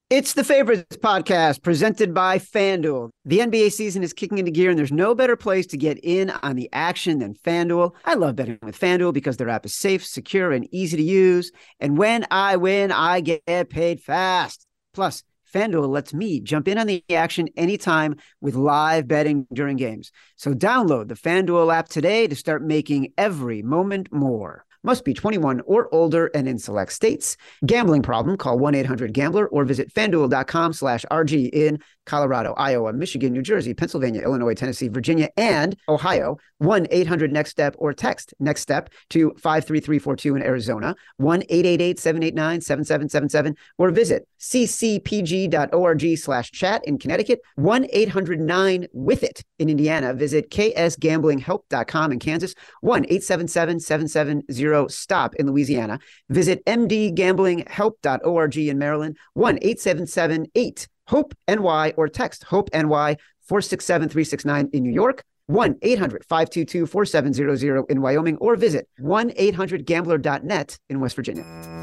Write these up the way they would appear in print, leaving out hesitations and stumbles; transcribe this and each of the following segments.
It's the Favorites podcast presented by FanDuel. The NBA season is kicking into gear, and there's no better place to get in on the action than FanDuel. I love betting with FanDuel because their app is safe, secure, and easy to use. And when I win, I get paid fast. Plus, FanDuel lets me jump in on the action anytime with live betting during games. So download the FanDuel app today to start making every moment more. Must be 21 or older and in select states. Gambling problem? Call 1-800-GAMBLER or visit FanDuel.com/RG in Colorado, Iowa, Michigan, New Jersey, Pennsylvania, Illinois, Tennessee, Virginia, and Ohio. 1-800-NEXT-STEP or text NEXT STEP to 53342 in Arizona. 1-888-789-7777 or visit ccpg.org/chat in Connecticut. 1-800-9-WITH-IT in Indiana. Visit ksgamblinghelp.com in Kansas. 1-877-770-STOP in Louisiana. Visit mdgamblinghelp.org in Maryland. 1-877-8-HOPE-NY or text HOPE-NY 467-369 in New York. 1-800-522-4700 in Wyoming, or visit 1-800-GAMBLER.net in West Virginia.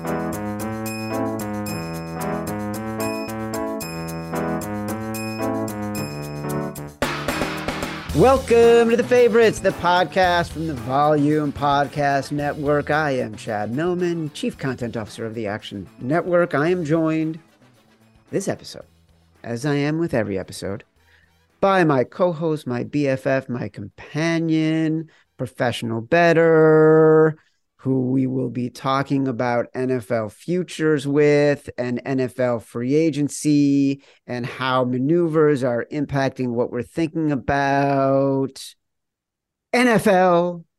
Welcome to The Favorites, the podcast from the Volume Podcast Network. I am Chad Millman, Chief Content Officer of the Action Network. I am joined this episode, as I am with every episode, by my co-host, my BFF, my companion, professional bettor, who we will be talking about NFL futures with and NFL free agency and how maneuvers are impacting what we're thinking about. NFL,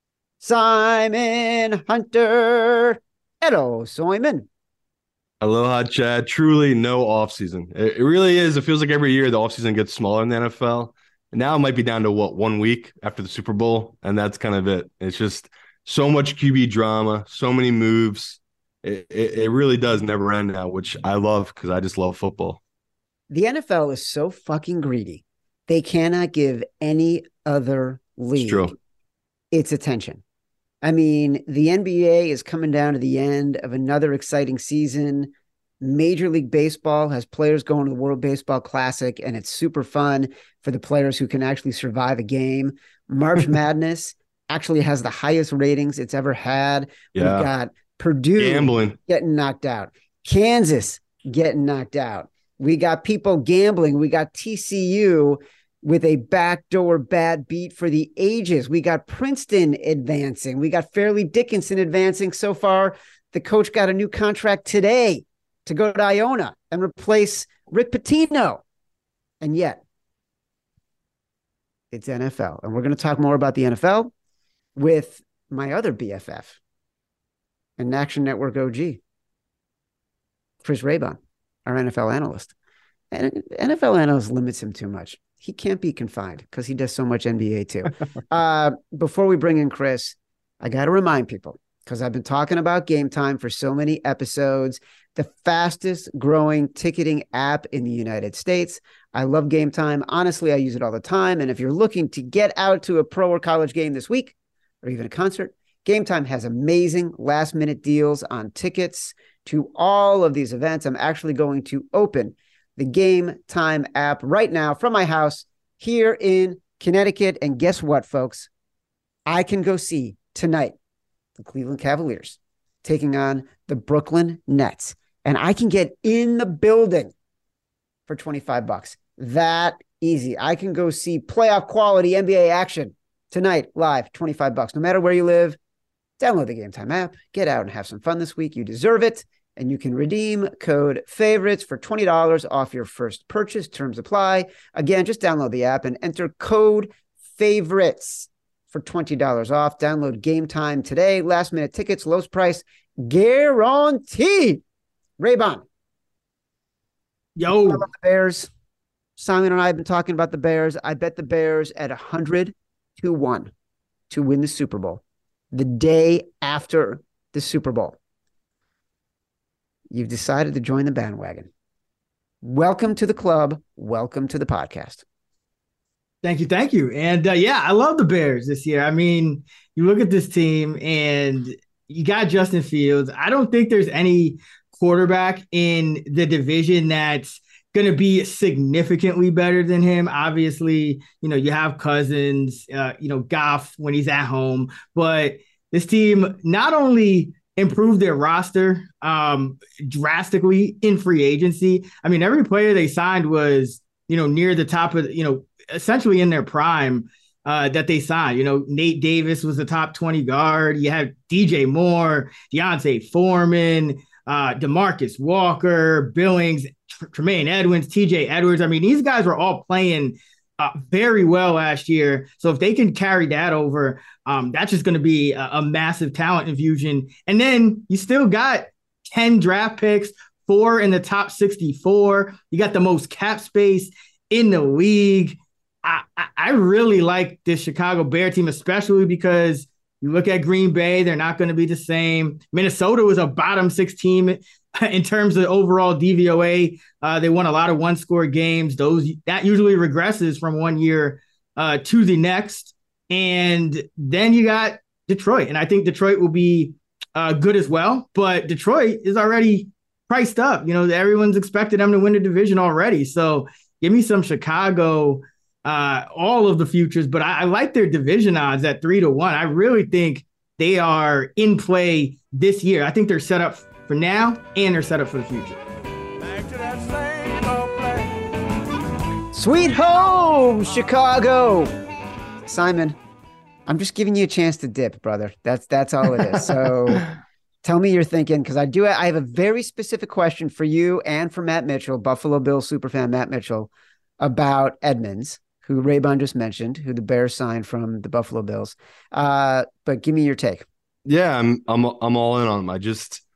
Simon Hunter. Hello, Simon. Aloha, Chad. Truly no offseason. It really is. It feels like every year the offseason gets smaller in the NFL. And now it might be down to, 1 week after the Super Bowl, and that's kind of it. It's just so much QB drama, so many moves. It really does never end now, which I love because I just love football. The NFL is so fucking greedy. They cannot give any other league its attention. I mean, the NBA is coming down to the end of another exciting season. Major League Baseball has players going to the World Baseball Classic, and it's super fun for the players who can actually survive a game. March Madness actually has the highest ratings it's ever had. Yeah. We've got Purdue gambling getting knocked out, Kansas getting knocked out. We got people gambling. We got TCU with a backdoor bad beat for the ages. We got Princeton advancing. We got Fairleigh Dickinson advancing. So far, the coach got a new contract today to go to Iona and replace Rick Pitino. And yet, it's NFL. And we're going to talk more about the NFL with my other BFF and Action Network OG, Chris Raybon, our NFL analyst. And NFL analyst limits him too much. He can't be confined because he does so much NBA too. Before we bring in Chris, I got to remind people, because I've been talking about Game Time for so many episodes, the fastest growing ticketing app in the United States. I love Game Time. Honestly, I use it all the time. And if you're looking to get out to a pro or college game this week, or even a concert, Game Time has amazing last minute deals on tickets to all of these events. I'm actually going to open the Game Time app right now from my house here in Connecticut. And guess what, folks? I can go see tonight the Cleveland Cavaliers taking on the Brooklyn Nets. And I can get in the building for $25. That easy. I can go see playoff quality NBA action tonight live, $25. No matter where you live, download the Game Time app, get out and have some fun this week. You deserve it. And you can redeem code FAVORITES for $20 off your first purchase. Terms apply. Again, just download the app and enter code FAVORITES for $20 off. Download Game Time today. Last minute tickets, lowest price guaranteed. Raybon. Yo. About the Bears. Simon and I have been talking about the Bears. I bet the Bears at 100-1 to win the Super Bowl the day after the Super Bowl. You've decided to join the bandwagon. Welcome to the club. Welcome to the podcast. Thank you. Thank you. And yeah, I love the Bears this year. I mean, you look at this team and you got Justin Fields. I don't think there's any quarterback in the division that's going to be significantly better than him. Obviously, you have Cousins, Goff when he's at home, but this team not only improved their roster drastically in free agency. I mean, every player they signed was, near the top of, essentially in their prime that they signed. Nate Davis was the top 20 guard. You had DJ Moore, Deontay Foreman, DeMarcus Walker, Billings, Tremaine Edwards, TJ Edwards. I mean, these guys were all playing very well last year. So if they can carry that over, that's just going to be a massive talent infusion. And then you still got 10 draft picks, 4 in the top 64. You got the most cap space in the league. I really like this Chicago Bear team, especially because you look at Green Bay, they're not going to be the same. Minnesota was a bottom 6 team in terms of overall DVOA. They won a lot of one-score games. That usually regresses from one year to the next. And then you got Detroit, and I think Detroit will be good as well. But Detroit is already priced up. Everyone's expected them to win the division already. So give me some Chicago, all of the futures. But I like their division odds at 3-1. I really think they are in play this year. I think they're set up for now, and they're set up for the future. Sweet home, Chicago. Simon, I'm just giving you a chance to dip, brother. That's all it is. So tell me you're thinking, because I have a very specific question for you and for Matt Mitchell, Buffalo Bills superfan Matt Mitchell, about Edmonds, who Raybon just mentioned, who the Bears signed from the Buffalo Bills. But give me your take. Yeah, I'm all in on them.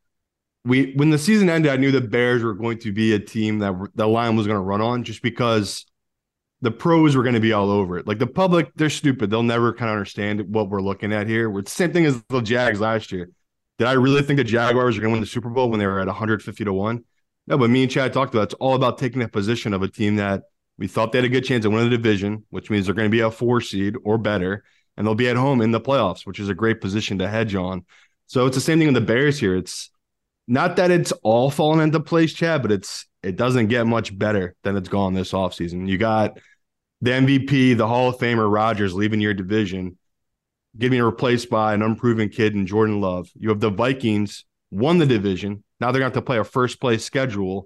When the season ended, I knew the Bears were going to be a team that the line was going to run on, just because the pros were going to be all over it. Like, the public, they're stupid. They'll never kind of understand what we're looking at here. It's the same thing as the Jags last year. Did I really think the Jaguars were going to win the Super Bowl when they were at 150-1? No, but me and Chad talked about it. It's all about taking a position of a team that we thought they had a good chance of winning the division, which means they're going to be a 4 seed or better, and they'll be at home in the playoffs, which is a great position to hedge on. So it's the same thing with the Bears here. It's not that it's all fallen into place, Chad, but it doesn't get much better than it's gone this offseason. You got the MVP, the Hall of Famer Rodgers leaving your division, getting replaced by an unproven kid in Jordan Love. You have the Vikings won the division. Now they're going to have to play a first-place schedule.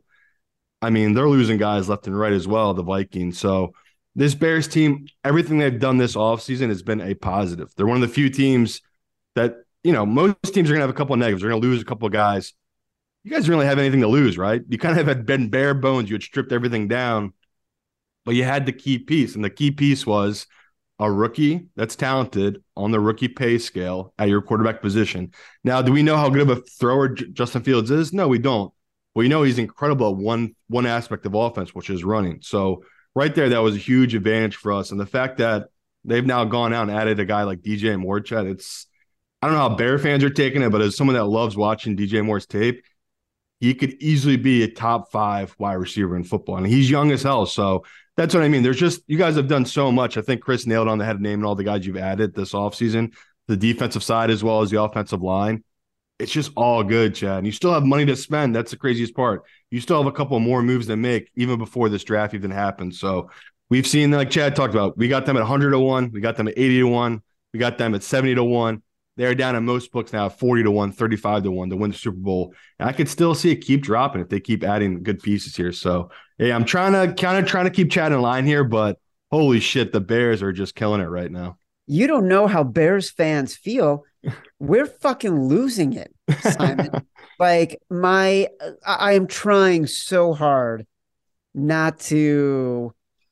I mean, they're losing guys left and right as well, the Vikings. So this Bears team, everything they've done this offseason has been a positive. They're one of the few teams that, most teams are going to have a couple of negatives. They're going to lose a couple of guys. You guys don't really have anything to lose, right? You kind of had been bare bones. You had stripped everything down, but you had the key piece. And the key piece was a rookie that's talented on the rookie pay scale at your quarterback position. Now, do we know how good of a thrower Justin Fields is? No, we don't. Well, he's incredible at one aspect of offense, which is running. So right there, that was a huge advantage for us. And the fact that they've now gone out and added a guy like DJ Moore, Chad, I don't know how Bear fans are taking it, but as someone that loves watching DJ Moore's tape, he could easily be a top 5 wide receiver in football. And he's young as hell. So that's what I mean. You guys have done so much. I think Chris nailed on the head of naming all the guys you've added this offseason, the defensive side as well as the offensive line. It's just all good, Chad. And you still have money to spend. That's the craziest part. You still have a couple more moves to make even before this draft even happens. So we've seen, like Chad talked about, we got them at 100-1. We got them at 80-1. We got them at 70-1. They're down in most books now at 40-1, 35-1 to win the Super Bowl. And I could still see it keep dropping if they keep adding good pieces here. So, hey, I'm trying to keep Chad in line here, but holy shit, the Bears are just killing it right now. You don't know how Bears fans feel. We're fucking losing it, Simon. Like, I am trying so hard not to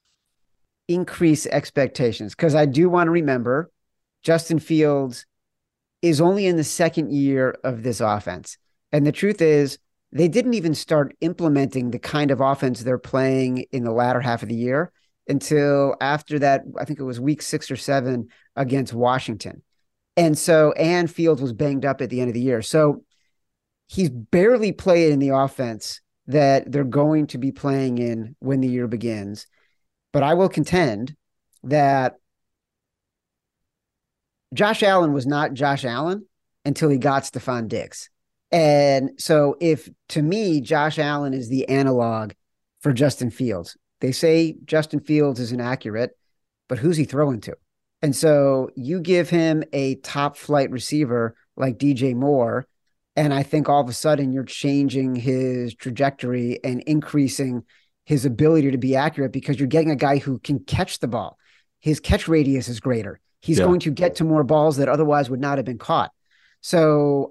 increase expectations, because I do want to remember Justin Fields is only in the second year of this offense. And the truth is, they didn't even start implementing the kind of offense they're playing in the latter half of the year until after that. I think it was week 6 or 7 against Washington. And Fields was banged up at the end of the year. So he's barely played in the offense that they're going to be playing in when the year begins. But I will contend that Josh Allen was not Josh Allen until he got Stephon Diggs. And so if to me, Josh Allen is the analog for Justin Fields. They say Justin Fields is inaccurate, but who's he throwing to? And so you give him a top flight receiver like DJ Moore, and I think all of a sudden you're changing his trajectory and increasing his ability to be accurate because you're getting a guy who can catch the ball. His catch radius is greater. He's going to get to more balls that otherwise would not have been caught. So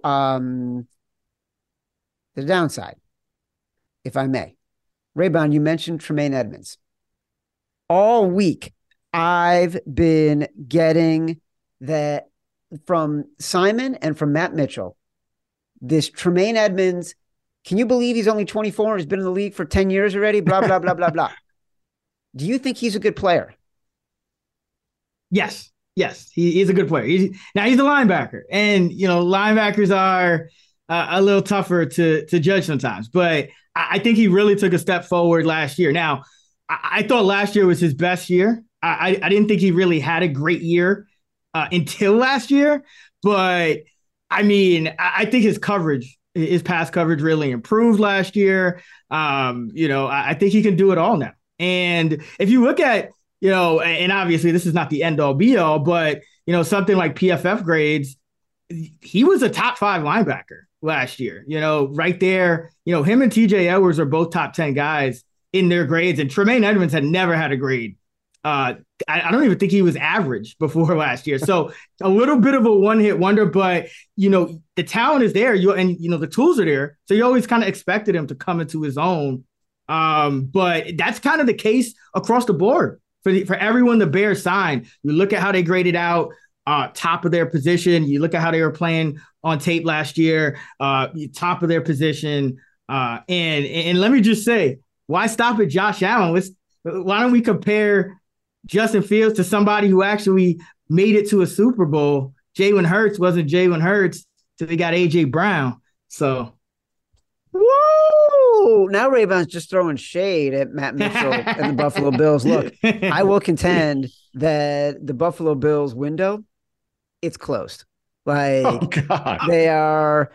the downside, if I may, Raybon, you mentioned Tremaine Edmonds. All week, I've been getting that from Simon and from Matt Mitchell. This Tremaine Edmonds, can you believe he's only 24 and has been in the league for 10 years already? Blah, blah, blah, blah, blah. Do you think he's a good player? Yes, he's a good player. He's a linebacker, and linebackers are a little tougher to judge sometimes. But I think he really took a step forward last year. Now, I thought last year was his best year. I didn't think he really had a great year until last year. But I mean, I think his pass coverage really improved last year. I think he can do it all now. And if you look at, and obviously this is not the end all be all, but, something like PFF grades, he was a top 5 linebacker last year, right there. Him and TJ Edwards are both top 10 guys in their grades. And Tremaine Edmonds had never had a grade. I don't even think he was average before last year. So a little bit of a one-hit wonder, but, the talent is there. The tools are there. So you always kind of expected him to come into his own. But that's kind of the case across the board for everyone the Bears signed. You look at how they graded out top of their position. You look at how they were playing on tape last year, top of their position. And let me just say, why stop at Josh Allen? Why don't we compare Justin Fields to somebody who actually made it to a Super Bowl? Jalen Hurts wasn't Jalen Hurts till they got A.J. Brown. So. Whoa! Now Raybon's just throwing shade at Matt Mitchell and the Buffalo Bills. Look, I will contend that the Buffalo Bills window, it's closed. They are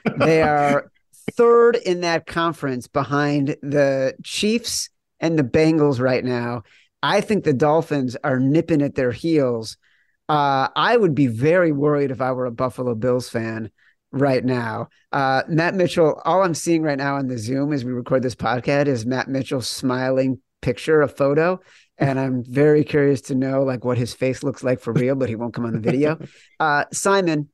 third in that conference behind the Chiefs and the Bengals right now. I think the Dolphins are nipping at their heels. I would be very worried if I were a Buffalo Bills fan right now. Matt Mitchell, all I'm seeing right now on the Zoom as we record this podcast is Matt Mitchell's smiling picture, a photo. And I'm very curious to know what his face looks like for real, but he won't come on the video. Simon,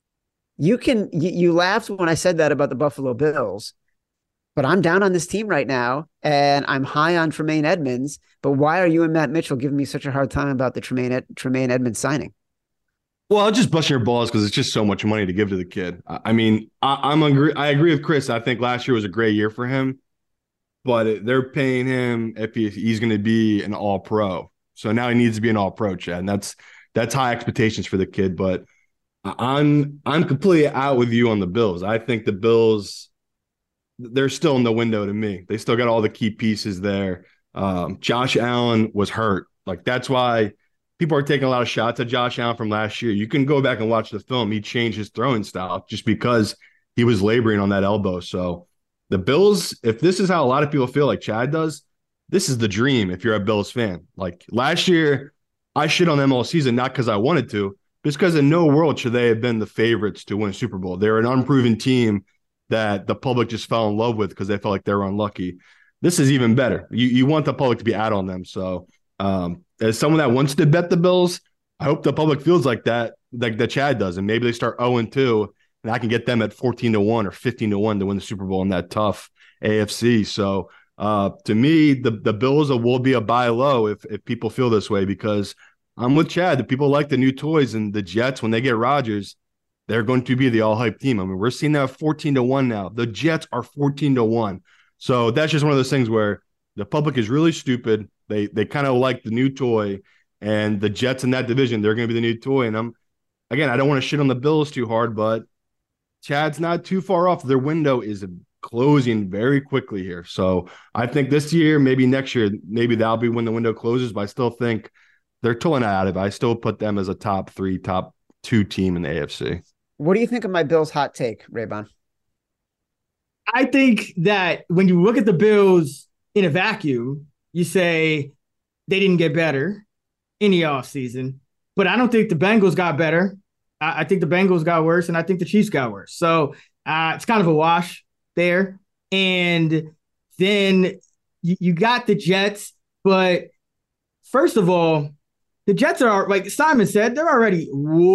you laughed when I said that about the Buffalo Bills, but I'm down on this team right now and I'm high on Tremaine Edmonds. But why are you and Matt Mitchell giving me such a hard time about the Tremaine Edmonds signing? Well, I'll just bust your balls because it's just so much money to give to the kid. I mean, I agree with Chris. I think last year was a great year for him, but they're paying him if he's going to be an all-pro. So now he needs to be an all-pro, Chad, and that's high expectations for the kid. But I'm completely out with you on the Bills. I think the Bills, they're still in the window to me. They still got all the key pieces there. Josh Allen was hurt. That's why people are taking a lot of shots at Josh Allen from last year. You can go back and watch the film. He changed his throwing style just because he was laboring on that elbow. So the Bills, if this is how a lot of people feel like Chad does, this is the dream if you're a Bills fan. Last year, I shit on them all season, not because I wanted to, but because in no world should they have been the favorites to win a Super Bowl. They're an unproven team that the public just fell in love with because they felt like they were unlucky. This is even better. You want the public to be out on them. So as someone that wants to bet the Bills, I hope the public feels like that Chad does, and maybe they start 0-2, and I can get them at 14-1 or 15-1 to win the Super Bowl in that tough AFC. So to me, the Bills will be a buy low if people feel this way, because I'm with Chad. The people like the new toys, and the Jets, when they get Rodgers, they're going to be the all-hype team. I mean, we're seeing that 14-1 now. The Jets are 14-1. So that's just one of those things where the public is really stupid. They kind of like the new toy, and the Jets in that division, they're going to be the new toy. And I don't want to shit on the Bills too hard, but Chad's not too far off. Their window is closing very quickly here. So I think this year, maybe next year, maybe that'll be when the window closes, but I still think they're totally not out of it. I still put them as a top 3, top 2 team in the AFC. What do you think of my Bills hot take, Raybon? I think that when you look at the Bills in a vacuum, you say they didn't get better in the offseason. But I don't think the Bengals got better. I think the Bengals got worse, and I think the Chiefs got worse. So it's kind of a wash there. And then you got the Jets. But first of all, the Jets are, like Simon said, they're already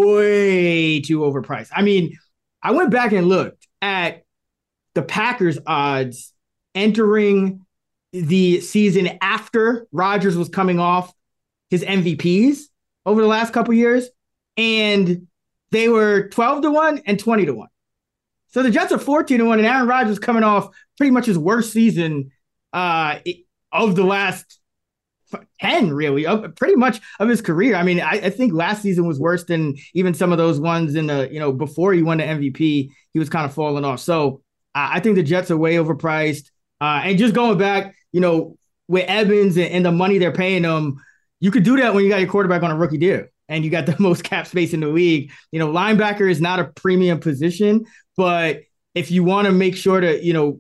way too overpriced. I mean, I went back and looked at the Packers odds entering the season after Rodgers was coming off his MVPs over the last couple years, and they were 12-1 and 20-1. So the Jets are 14-1, and Aaron Rodgers coming off pretty much his worst season of the last 10, really, pretty much of his career. I mean, I think last season was worse than even some of those ones in the, before he won the MVP, he was kind of falling off. So I think the Jets are way overpriced. And just going back, with Evans and the money they're paying them, you could do that when you got your quarterback on a rookie deal and you got the most cap space in the league. Linebacker is not a premium position, but if you want to make sure to,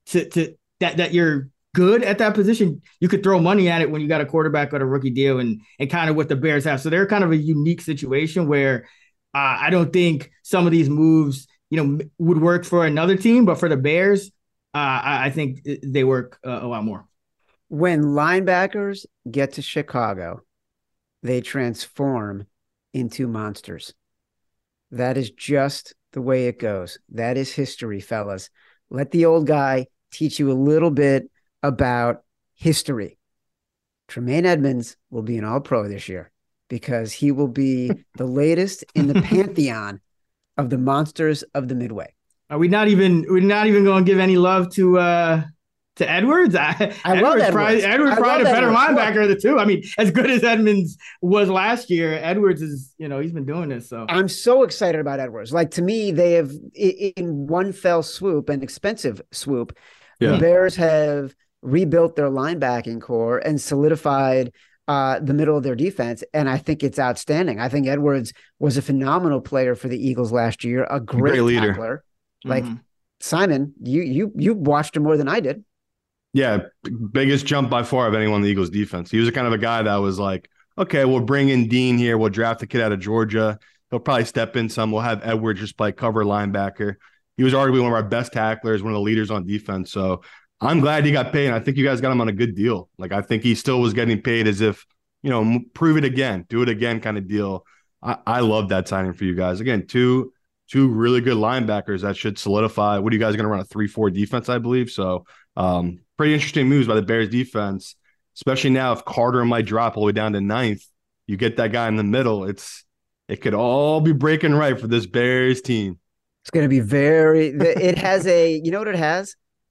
that you're good at that position, you could throw money at it when you got a quarterback on a rookie deal and kind of what the Bears have. So they're kind of a unique situation where I don't think some of these moves, would work for another team, but for the Bears, I think they work a lot more. When linebackers get to Chicago, they transform into monsters. That is just the way it goes. That is history, fellas. Let the old guy teach you a little bit about history. Tremaine Edmunds will be an All-Pro this year because he will be the latest in the pantheon of the monsters of the Midway. Are we not even going to give any love to Edwards? I love Edwards. Edwards probably the better linebacker of the two. I mean, as good as Edmunds was last year, Edwards is, he's been doing this. So I'm so excited about Edwards. Like, to me, they have, in one fell swoop, an expensive swoop, the Bears have rebuilt their linebacking core and solidified the middle of their defense. And I think it's outstanding. I think Edwards was a phenomenal player for the Eagles last year, a great leader. Tackler. Like, Simon, you watched him more than I did. Yeah, biggest jump by far of anyone on the Eagles defense. He was the kind of a guy that was like, okay, we'll bring in Dean here. We'll draft a kid out of Georgia. He'll probably step in some. We'll have Edwards just play cover linebacker. He was arguably one of our best tacklers, one of the leaders on defense. So I'm glad he got paid. And I think you guys got him on a good deal. Like, I think he still was getting paid as if, prove it again, do it again kind of deal. I love that signing for you guys. Again, two really good linebackers that should solidify. What are you guys going to run, a 3-4 defense, I believe? So pretty interesting moves by the Bears defense, especially now if Carter might drop all the way down to 9th. You get that guy in the middle. It could all be breaking right for this Bears team. It's going to be it has what it has?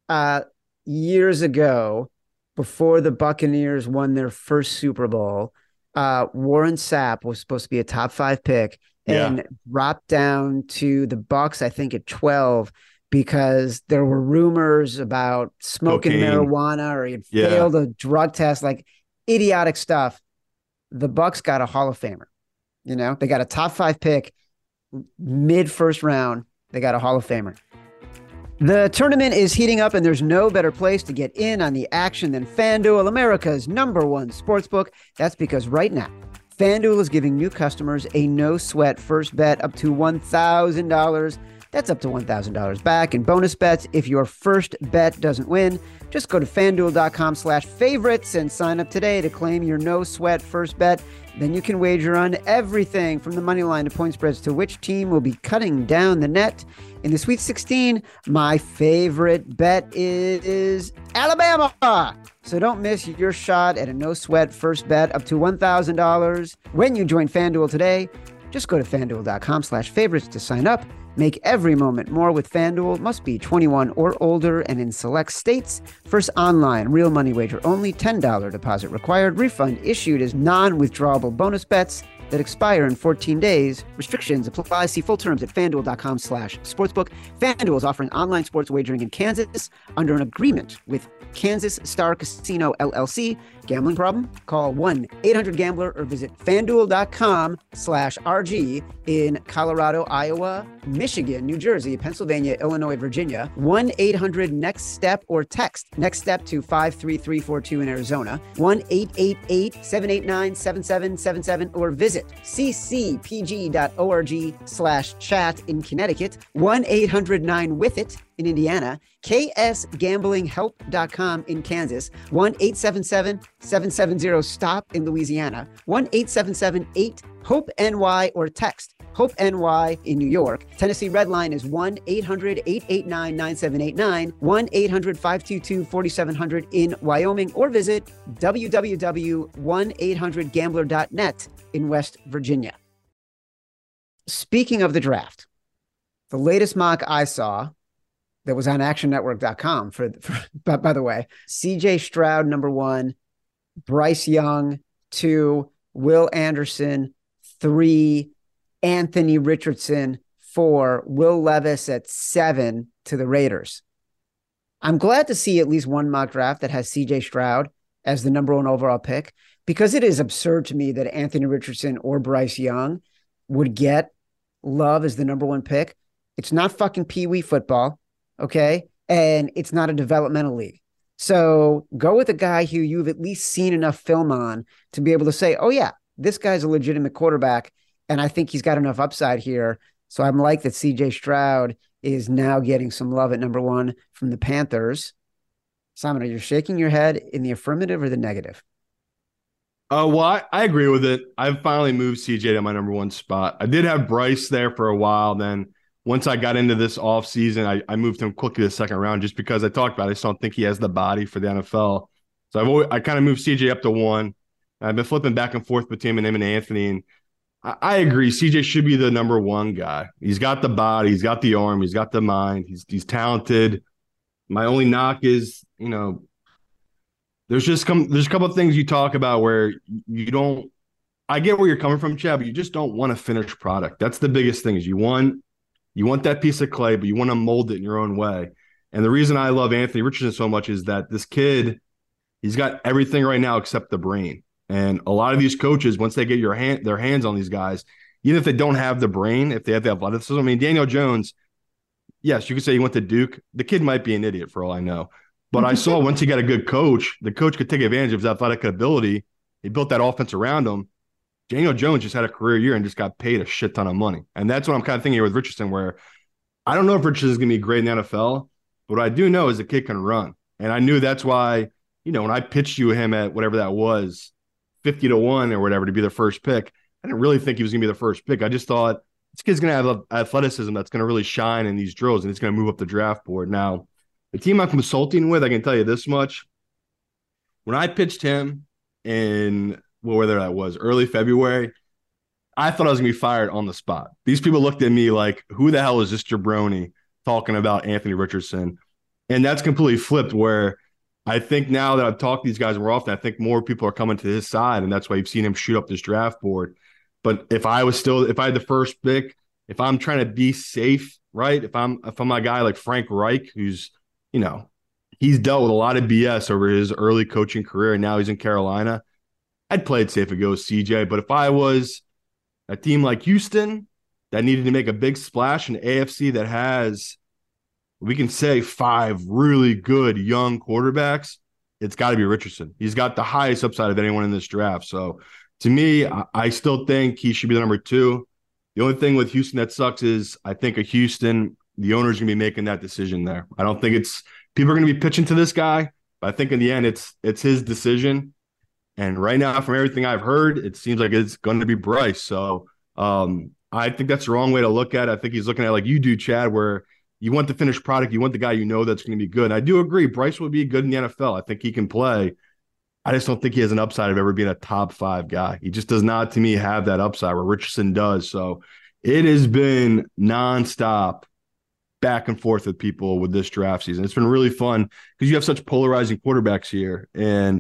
Years ago, before the Buccaneers won their first Super Bowl, Warren Sapp was supposed to be a top 5 pick and dropped down to the Bucs, I think, at 12 because there were rumors about smoking marijuana or he had failed a drug test, like idiotic stuff. The Bucs got a Hall of Famer. They got a top 5 pick mid first round. They got a Hall of Famer. The tournament is heating up, and there's no better place to get in on the action than FanDuel, America's #1 sportsbook. That's because right now, FanDuel is giving new customers a no-sweat first bet up to $1,000. That's up to $1,000 back in bonus bets if your first bet doesn't win. Just go to FanDuel.com/favorites and sign up today to claim your no-sweat first bet. Then you can wager on everything from the money line to point spreads to which team will be cutting down the net. In the Sweet 16, my favorite bet is Alabama. So don't miss your shot at a no-sweat first bet up to $1,000 when you join FanDuel today. Just go to FanDuel.com/favorites to sign up. Make every moment more with FanDuel. Must be 21 or older and in select states. First online, real money wager only, $10 deposit required. Refund issued as non-withdrawable bonus bets that expire in 14 days. Restrictions apply. See full terms at FanDuel.com/sportsbook. FanDuel is offering online sports wagering in Kansas under an agreement with Kansas Star Casino, LLC. Gambling problem? Call 1-800-GAMBLER or visit FanDuel.com/RG in Colorado, Iowa, Michigan, New Jersey, Pennsylvania, Illinois, Virginia. 1-800-NEXT-STEP or text NEXT STEP to 53342 in Arizona. 1-888-789-7777 or visit ccpg.org/chat in Connecticut. 1-800-9-WITH-IT in Indiana. ksgamblinghelp.com in Kansas. 1-877-770-STOP in Louisiana. 1-877-8-HOPE-NY or text HOPE-NY in New York. Tennessee Red Line is 1-800-889-9789, 1-800-522-4700 in Wyoming, or visit www.1800gambler.net in West Virginia. Speaking of the draft, the latest mock I saw that was on actionnetwork.com by the way, CJ Stroud, number 1, Bryce Young, 2, Will Anderson, 3, Anthony Richardson, 4, Will Levis at 7 to the Raiders. I'm glad to see at least one mock draft that has CJ Stroud as the number 1 overall pick, because it is absurd to me that Anthony Richardson or Bryce Young would get love as the number 1 pick. It's not fucking Pee-wee football, okay? And it's not a developmental league. So go with a guy who you've at least seen enough film on to be able to say, oh yeah, this guy's a legitimate quarterback, and I think he's got enough upside here. So I'm like that CJ Stroud is now getting some love at number 1 from the Panthers. Simon, are you shaking your head in the affirmative or the negative? Well, I agree with it. I've finally moved CJ to my number 1 spot. I did have Bryce there for a while. Then once I got into this offseason, I moved him quickly to the second round just because I talked about it. I just don't think he has the body for the NFL. So I kind of moved CJ up to 1. I've been flipping back and forth between him and Anthony, and I agree. CJ should be the number 1 guy. He's got the body, he's got the arm, he's got the mind, he's talented. My only knock is, there's a couple of things you talk about where you don't. I get where you're coming from, Chad, but you just don't want a finished product. That's the biggest thing. Is you want that piece of clay, but you want to mold it in your own way. And the reason I love Anthony Richardson so much is that this kid, he's got everything right now except the brain. And a lot of these coaches, once they get their hands on these guys, even if they don't have the brain, if they have the athleticism, I mean, Daniel Jones, yes, you could say he went to Duke. The kid might be an idiot for all I know. But I saw once he got a good coach, the coach could take advantage of his athletic ability. He built that offense around him. Daniel Jones just had a career year and just got paid a shit ton of money. And that's what I'm kind of thinking here with Richardson, where I don't know if Richardson is going to be great in the NFL, but what I do know is the kid can run. And I knew that's why, when I pitched you him at whatever that was, 50-1 or whatever to be the first pick, I didn't really think he was going to be the first pick. I just thought this kid's going to have athleticism that's going to really shine in these drills, and it's going to move up the draft board. Now, the team I'm consulting with, I can tell you this much. When I pitched him in, whether that was early February, I thought I was going to be fired on the spot. These people looked at me like, who the hell is this jabroni talking about Anthony Richardson? And that's completely flipped, where I think now that I've talked to these guys more often, I think more people are coming to his side, and that's why you've seen him shoot up this draft board. But if I had the first pick, if I'm trying to be safe, right? If I'm a guy like Frank Reich, who's, he's dealt with a lot of BS over his early coaching career, and now he's in Carolina, I'd play it safe and go CJ. But if I was a team like Houston that needed to make a big splash in the AFC that has, we can say, 5 really good young quarterbacks, it's got to be Richardson. He's got the highest upside of anyone in this draft. So to me, I still think he should be the number 2. The only thing with Houston that sucks is I think the owner's going to be making that decision there. I don't think people are going to be pitching to this guy, but I think in the end it's his decision. And right now, from everything I've heard, it seems like it's going to be Bryce. So I think that's the wrong way to look at it. I think he's looking at it like you do, Chad, where you want the finished product. You want the guy that's going to be good. And I do agree. Bryce would be good in the NFL. I think he can play. I just don't think he has an upside of ever being a top 5 guy. He just does not, to me, have that upside where Richardson does. So it has been nonstop back and forth with people with this draft season. It's been really fun because you have such polarizing quarterbacks here. And,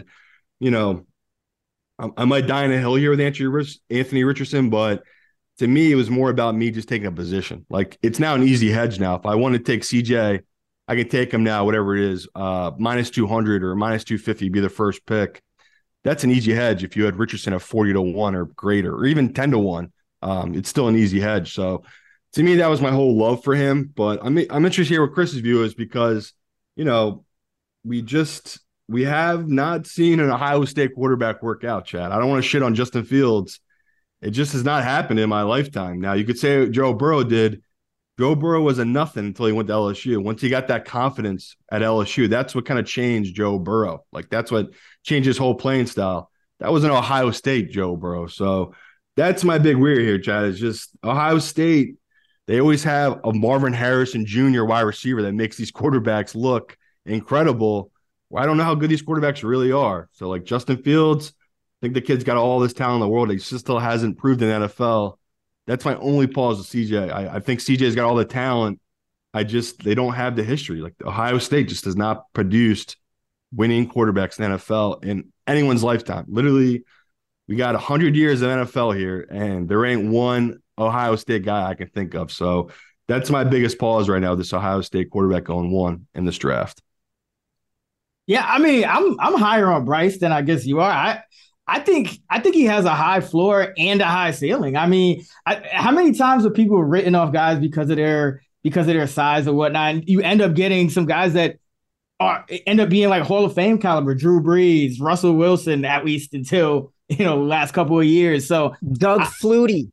I might die on a hill here with Anthony Richardson, but to me, it was more about me just taking a position. Like, it's now an easy hedge now. If I want to take CJ, I can take him now, whatever it is, minus 200 or minus 250 be the first pick. That's an easy hedge. If you had Richardson at 40-1 or greater, or even 10-1, it's still an easy hedge. So to me, that was my whole love for him. But I'm interested to hear what Chris's view is because, you know, we have not seen an Ohio State quarterback work out, Chad. I don't want to shit on Justin Fields. It just has not happened in my lifetime. Now, you could say Joe Burrow did. Joe Burrow was a nothing until he went to LSU. Once he got that confidence at LSU, that's what kind of changed Joe Burrow. Like, that's what changed his whole playing style. That was an Ohio State Joe Burrow. So that's my big worry here, Chad, is just Ohio State. They always have a Marvin Harrison Jr. wide receiver that makes these quarterbacks look incredible. Well, I don't know how good these quarterbacks really are. So, like Justin Fields, I think the kid's got all this talent in the world. He just still hasn't proved in the NFL. That's my only pause with CJ. I think CJ's got all the talent. They don't have the history. Like Ohio State just has not produced winning quarterbacks in the NFL in anyone's lifetime. Literally, we got 100 years of NFL here, and there ain't one Ohio State guy I can think of. So that's my biggest pause right now, this Ohio State quarterback going 1 in this draft. Yeah, I mean, I'm higher on Bryce than I guess you are. I think he has a high floor and a high ceiling. I mean, how many times have people written off guys because of their size or whatnot? And you end up getting some guys that end up being like Hall of Fame caliber, Drew Brees, Russell Wilson, at least until last couple of years. So Doug Flutie,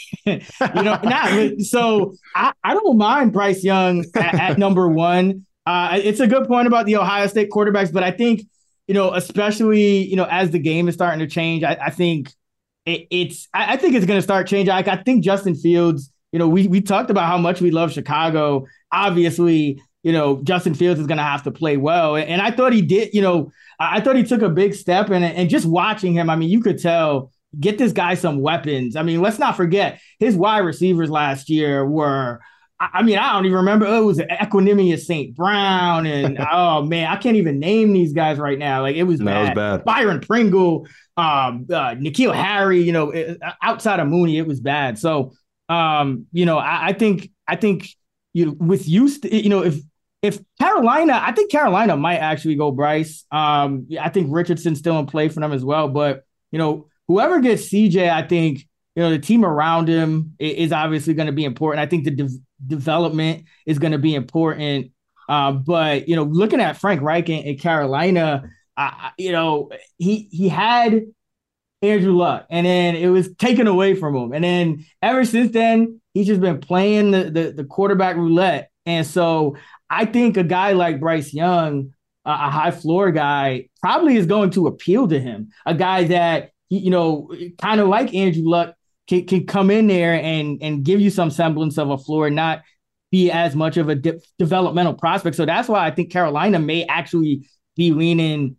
so I don't mind Bryce Young at number 1. It's a good point about the Ohio State quarterbacks, but I think, especially, as the game is starting to change, I think it's going to start changing. I think Justin Fields, we talked about how much we love Chicago. Obviously, Justin Fields is going to have to play well. And I thought he did, I thought he took a big step and just watching him, I mean, you could tell, get this guy some weapons. I mean, let's not forget his wide receivers last year were, I don't even remember. It was Equanimous St. Brown. And oh man, I can't even name these guys right now. Like it was bad. Byron Pringle, N'Keal Harry, outside of Mooney, it was bad. So, I think with Houston, if Carolina, I think Carolina might actually go Bryce. I think Richardson's still in play for them as well. But, whoever gets CJ, I think, the team around him is obviously going to be important. I think the development is going to be important. But, looking at Frank Reich in Carolina, he had Andrew Luck, and then it was taken away from him. And then ever since then, he's just been playing the quarterback roulette. And so I think a guy like Bryce Young, a high floor guy, probably is going to appeal to him. A guy that, kind of like Andrew Luck, can come in there and give you some semblance of a floor, not be as much of a developmental prospect. So that's why I think Carolina may actually be leaning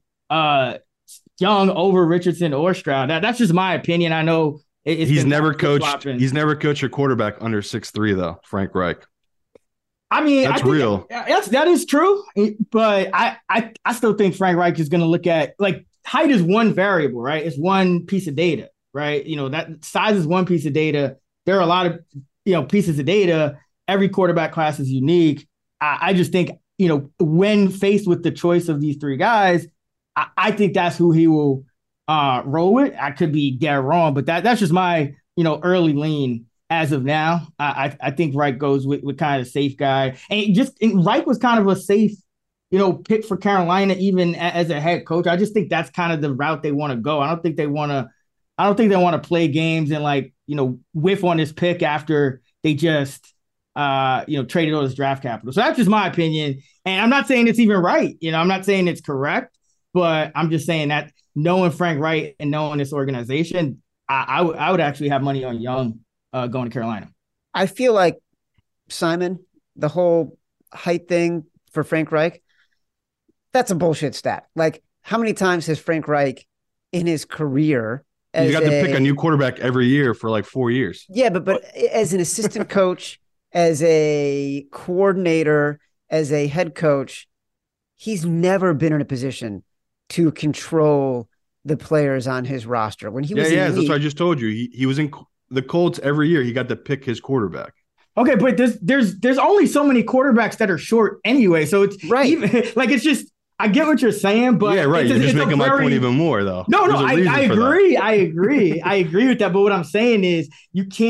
Young over Richardson or Stroud. That's just my opinion. I know he's never coached a quarterback under 6'3", though, Frank Reich. I mean, that's real. That is true. But I still think Frank Reich is going to look at, like, height is one variable, right? It's one piece of data. Right. That size is one piece of data. There are a lot of, pieces of data. Every quarterback class is unique. I just think, when faced with the choice of these 3 guys, I think that's who he will roll with. I could be dead wrong, but that's just my, early lean as of now. I think Reich goes with kind of a safe guy. And Reich was kind of a safe, pick for Carolina, even as a head coach. I just think that's kind of the route they want to go. I don't think they want to play games and whiff on this pick after they just traded all this draft capital. So that's just my opinion. And I'm not saying it's even right. I'm not saying it's correct, but I'm just saying that knowing Frank Reich and knowing this organization, I would actually have money on Young going to Carolina. I feel like, Simon, the whole height thing for Frank Reich, that's a bullshit stat. Like, how many times has Frank Reich in his career, you got to pick a new quarterback every year for like 4 years. Yeah, but as an assistant coach, as a coordinator, as a head coach, he's never been in a position to control the players on his roster. When he was that's what I just told you. He was in the Colts every year. He got to pick his quarterback. Okay, but there's only so many quarterbacks that are short anyway. So it's right. It's just, I get what you're saying, but right. You're just making my point even more, though. No, I agree. I agree with that. But what I'm saying is, you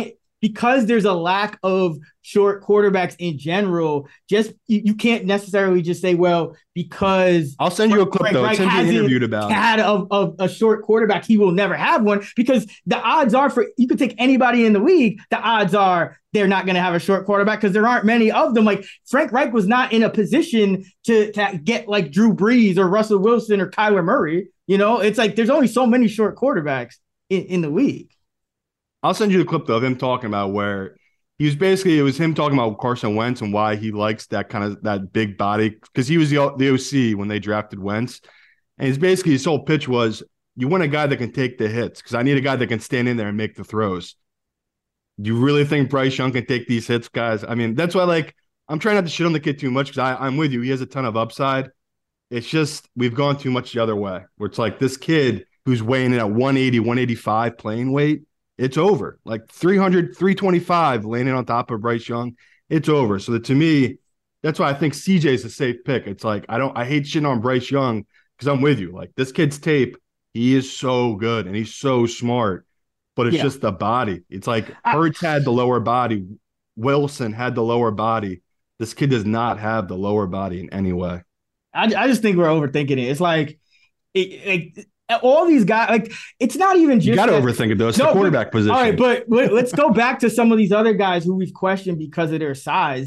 because there's a lack of short quarterbacks in general, just you can't necessarily just say, well, because I'll send you a clip though. Tim interviewed about had a short quarterback, he will never have one, because the odds are you could take anybody in the league. The odds are they're not going to have a short quarterback because there aren't many of them. Like Frank Reich was not in a position to get like Drew Brees or Russell Wilson or Kyler Murray. You know, it's like there's only so many short quarterbacks in the league. I'll send you the clip though of him talking about where it was him talking about Carson Wentz and why he likes that big body, because he was the OC when they drafted Wentz. And his whole pitch was, you want a guy that can take the hits because I need a guy that can stand in there and make the throws. Do you really think Bryce Young can take these hits, guys? I mean, that's why I'm trying not to shit on the kid too much because I'm with you. He has a ton of upside. It's just we've gone too much the other way where it's like this kid who's weighing in at 180, 185 playing weight, it's over. Like 300, 325 landing on top of Bryce Young, it's over. So to me, that's why I think CJ is a safe pick. It's like I hate shitting on Bryce Young because I'm with you. Like this kid's tape, he is so good and he's so smart, but it's just the body. It's like Hurts had the lower body. Wilson had the lower body. This kid does not have the lower body in any way. I just think we're overthinking it. It's like all these guys, like it's not even just. You got to overthink it though. It's the quarterback position. All right, but let's go back to some of these other guys who we've questioned because of their size.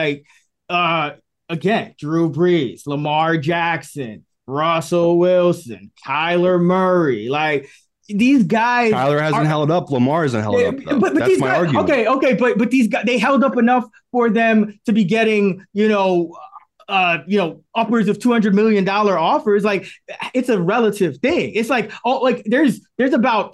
Again, Drew Brees, Lamar Jackson, Russell Wilson, Kyler Murray, like. These guys, Kyler hasn't held up. Lamar hasn't held up. Though. But that's my argument. Okay, but these guys, they held up enough for them to be getting, upwards of $200 million offers. Like it's a relative thing. It's like, there's about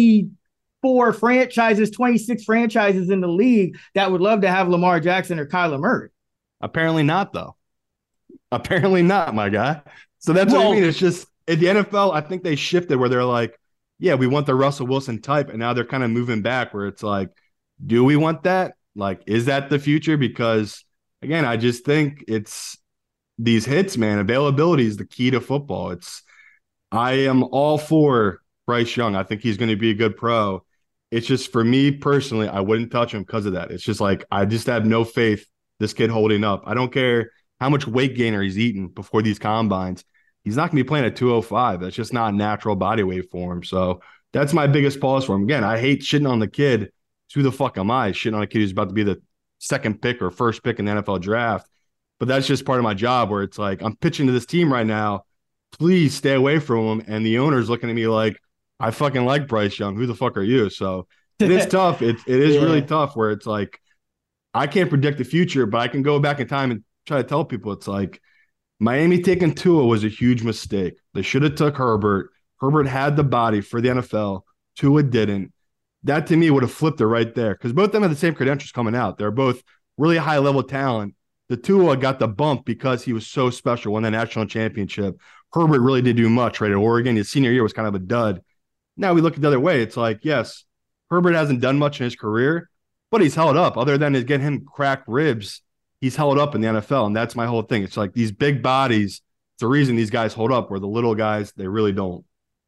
24 franchises, 26 franchises in the league that would love to have Lamar Jackson or Kyler Murray. Apparently not, though. Apparently not, my guy. So that's what I mean. It's just at the NFL, I think they shifted where they're like, yeah, we want the Russell Wilson type. And now they're kind of moving back where it's like, do we want that? Like, is that the future? Because, again, I just think it's these hits, man. Availability is the key to football. I am all for Bryce Young. I think he's going to be a good pro. It's just for me personally, I wouldn't touch him because of that. It's just like I just have no faith this kid holding up. I don't care how much weight gainer he's eaten before these combines. He's not going to be playing at 205. That's just not natural body weight for him. So that's my biggest pause for him. Again, I hate shitting on the kid. Who the fuck am I shitting on a kid who's about to be the second pick or first pick in the NFL draft? But that's just part of my job where it's like I'm pitching to this team right now. Please stay away from him. And the owner's looking at me like, I fucking like Bryce Young. Who the fuck are you? So it is tough. It is really tough where it's like I can't predict the future, but I can go back in time and try to tell people it's like, Miami taking Tua was a huge mistake. They should have took Herbert. Herbert had the body for the NFL. Tua didn't. That to me would have flipped it right there because both of them had the same credentials coming out. They're both really high-level talent. The Tua got the bump because he was so special, won the national championship. Herbert really didn't do much, right? At Oregon, his senior year was kind of a dud. Now we look at the other way. It's like, yes, Herbert hasn't done much in his career, but he's held up. Other than getting him cracked ribs, he's held up in the NFL, and that's my whole thing. It's like these big bodies, it's the reason these guys hold up, where the little guys, they really don't.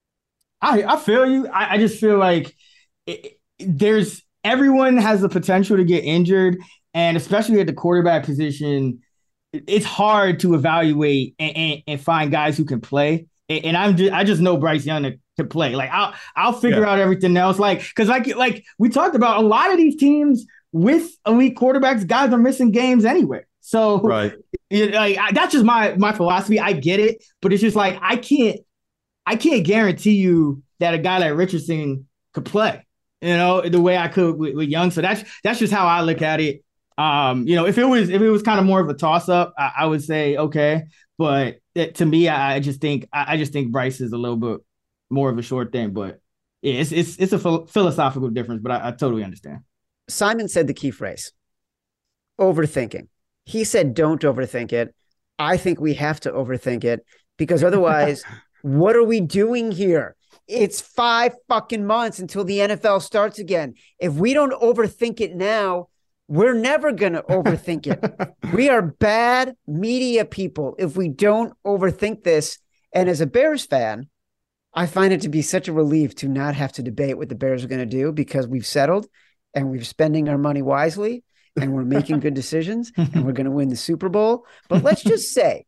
I feel you. I just feel like everyone has the potential to get injured, and especially at the quarterback position, it's hard to evaluate and find guys who can play. And I just know Bryce Young to play. Like I'll figure out everything else. Like because like we talked about, a lot of these teams with elite quarterbacks, guys are missing games anyway. So right, that's just my philosophy. I get it, but it's just like I can't guarantee you that a guy like Richardson could play, the way I could with Young. So that's just how I look at it. If it was kind of more of a toss up, I would say okay, but to me, I just think Bryce is a little bit more of a short thing. But yeah, it's a philosophical difference, but I totally understand. Simon said the key phrase, overthinking. He said, don't overthink it. I think we have to overthink it because otherwise, what are we doing here? It's 5 fucking months until the NFL starts again. If we don't overthink it now, we're never going to overthink it. We are bad media people if we don't overthink this. And as a Bears fan, I find it to be such a relief to not have to debate what the Bears are going to do because we've settled. and we're spending our money wisely and we're making good decisions and we're going to win the Super Bowl. But let's just say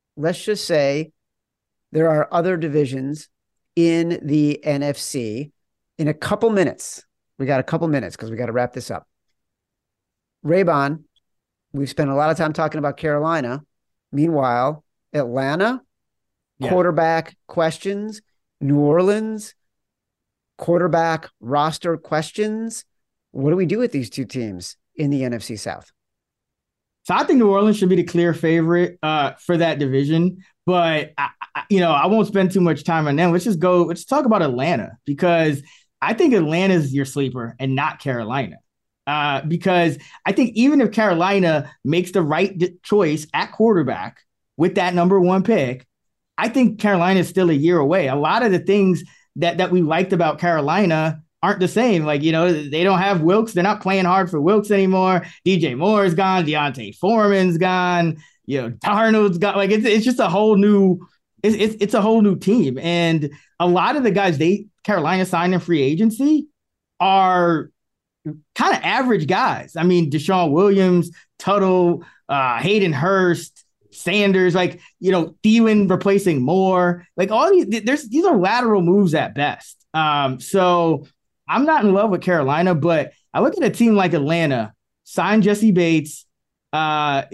there are other divisions in the NFC. In a couple minutes, we got a couple minutes because we got to wrap this up. Raybon, we've spent a lot of time talking about Carolina. Meanwhile, Atlanta, quarterback questions, New Orleans, quarterback roster questions. What do we do with these two teams in the NFC South? So I think New Orleans should be the clear favorite for that division, but I won't spend too much time on them. Let's talk about Atlanta, because I think Atlanta's your sleeper and not Carolina. Because I think even if Carolina makes the right choice at quarterback with that number one pick, I think Carolina is still a year away. A lot of the things that we liked about Carolina aren't the same. Like, they don't have Wilkes. They're not playing hard for Wilkes anymore. DJ Moore's gone. D'Onta Foreman's gone. Darnold's gone. Like, it's just a whole new, it's a whole new team. And a lot of the guys Carolina signed in free agency are kind of average guys. I mean, Deshaun Williams, Tuttle, Hayden Hurst, Sanders, Thielen replacing Moore, all these are lateral moves at best. So I'm not in love with Carolina, but I look at a team like Atlanta, signed Jesse Bates, got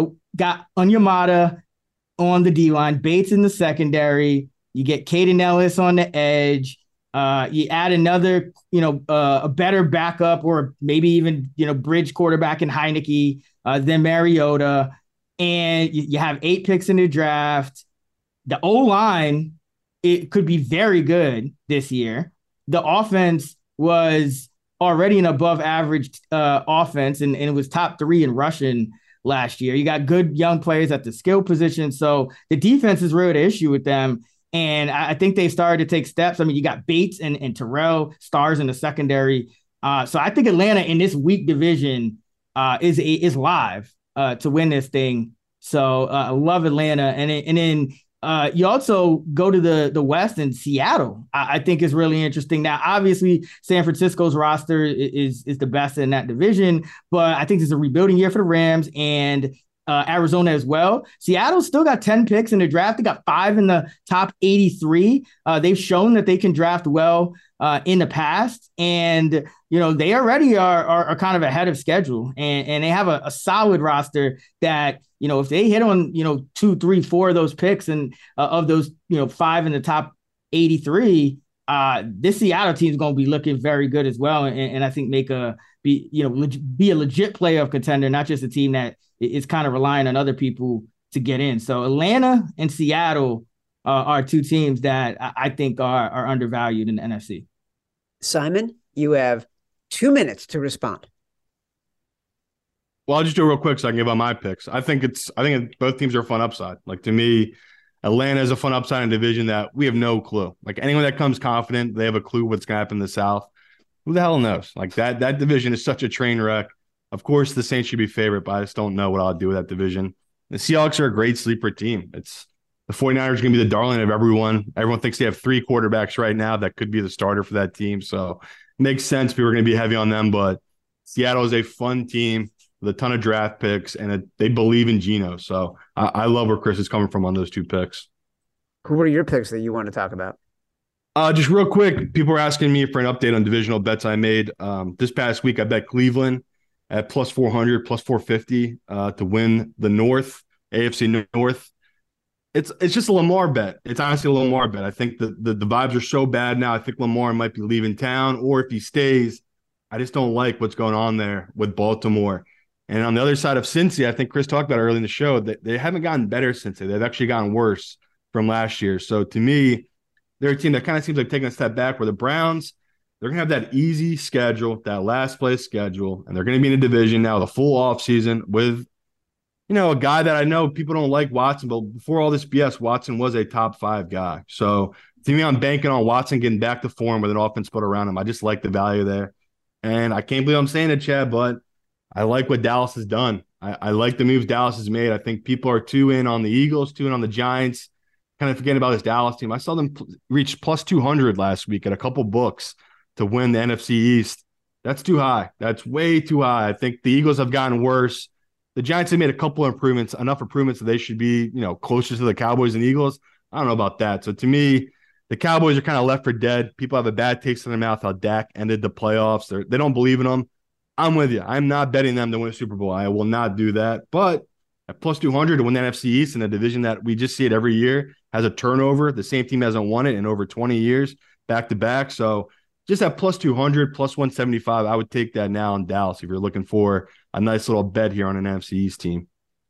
Onyemata on the D-line, Bates in the secondary, you get Caden Ellis on the edge, you add another, a better backup or maybe even, bridge quarterback in Heineke, then Mariota, and you have 8 picks in the draft. The O-line, it could be very good this year. The offense was already an above average offense, and it was top 3 in rushing last year. You got good young players at the skill position. So the defense is really the issue with them. And I think they started to take steps. I mean, you got Bates and Terrell, stars in the secondary. So I think Atlanta in this weak division is live to win this thing. So I love Atlanta. And then you also go to the West, and Seattle, I think, is really interesting. Now, obviously, San Francisco's roster is the best in that division, but I think it's a rebuilding year for the Rams and Arizona as well. Seattle still got 10 picks in the draft. They got 5 in the top 83. They've shown that they can draft well in the past, and they already are kind of ahead of schedule, and they have a solid roster that if they hit on 2, 3, 4 of those picks and of those 5 in the top 83, this Seattle team is going to be looking very good as well, and I think be a legit playoff contender, not just a team that is kind of relying on other people to get in. So Atlanta and Seattle are 2 teams that I think are undervalued in the NFC. Simon, you have 2 minutes to respond. Well, I'll just do it real quick so I can give out my picks. I think both teams are a fun upside. Like, to me, Atlanta is a fun upside in a division that we have no clue. Like, anyone that comes confident, they have a clue what's going to happen in the South. Who the hell knows? Like, that division is such a train wreck. Of course, the Saints should be favorite, but I just don't know what I'll do with that division. The Seahawks are a great sleeper team. The 49ers are going to be the darling of everyone. Everyone thinks they have 3 quarterbacks right now that could be the starter for that team. So it makes sense people are going to be heavy on them, but Seattle is a fun team with a ton of draft picks, and they believe in Geno. So I love where Chris is coming from on those 2 picks. Who are your picks that you want to talk about? Just real quick, people are asking me for an update on divisional bets I made. This past week, I bet Cleveland at plus 400, plus 450 to win the North, AFC North. It's just a Lamar bet. It's honestly a Lamar bet. I think the vibes are so bad now. I think Lamar might be leaving town, or if he stays, I just don't like what's going on there with Baltimore. And on the other side of Cincy, I think Chris talked about early in the show that they haven't gotten better since they've actually gotten worse from last year. So to me, they're a team that kind of seems like taking a step back, where the Browns, they're going to have that easy schedule, that last place schedule, and they're going to be in a division now, the full offseason with, a guy that I know people don't like, Watson, but before all this BS, Watson was a top 5 guy. So to me, I'm banking on Watson getting back to form with an offense put around him. I just like the value there. And I can't believe I'm saying it, Chad, but I like what Dallas has done. I like the moves Dallas has made. I think people are too in on the Eagles, too in on the Giants, kind of forgetting about this Dallas team. I saw them reach plus 200 last week at a couple books to win the NFC East. That's too high. That's way too high. I think the Eagles have gotten worse. The Giants have made a couple of improvements, enough improvements that they should be, closer to the Cowboys and Eagles. I don't know about that. So to me, the Cowboys are kind of left for dead. People have a bad taste in their mouth how Dak ended the playoffs. They don't believe in them. I'm with you. I'm not betting them to win a Super Bowl. I will not do that. But at plus 200 to win the NFC East in a division that we just see it every year, has a turnover. The same team hasn't won it in over 20 years, back to back. So just at plus 200, plus 175, I would take that now in Dallas if you're looking for a nice little bet here on an NFC East team.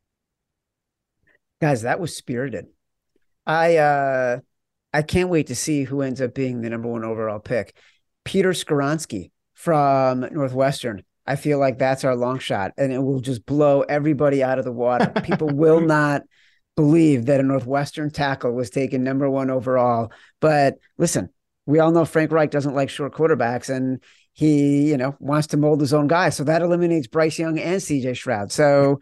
Guys, that was spirited. I can't wait to see who ends up being the number one overall pick. Peter Skoronski from Northwestern. I feel like that's our long shot, and it will just blow everybody out of the water. People will not believe that a Northwestern tackle was taken number one overall. But listen, we all know Frank Reich doesn't like short quarterbacks, and he, wants to mold his own guy. So that eliminates Bryce Young and CJ Stroud. So,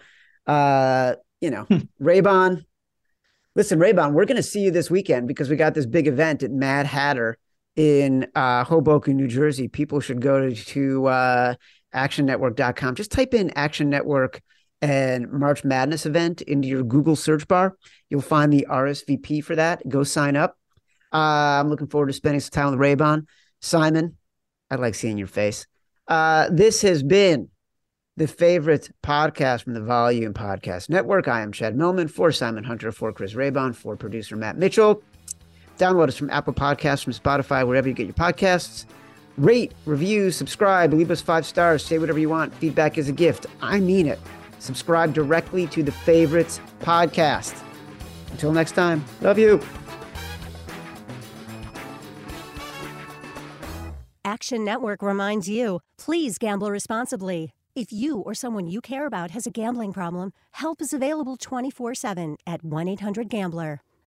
Raybon, listen, Raybon, we're going to see you this weekend because we got this big event at Mad Hatter in Hoboken, New Jersey. People should go to actionnetwork.com. Just type in Action Network and March Madness event into your Google search bar. You'll find the RSVP for that. Go sign up. I'm looking forward to spending some time with Raybon. Simon, I like seeing your face. This has been the favorite podcast from the Volume Podcast Network. I am Chad Millman, for Simon Hunter, for Chris Raybon, for producer Matt Mitchell. Download us from Apple Podcasts, from Spotify, wherever you get your podcasts. Rate, review, subscribe, leave us 5 stars, say whatever you want. Feedback is a gift. I mean it. Subscribe directly to the Favorites Podcast. Until next time, love you. Action Network reminds you, please gamble responsibly. If you or someone you care about has a gambling problem, help is available 24/7 at 1-800-GAMBLER.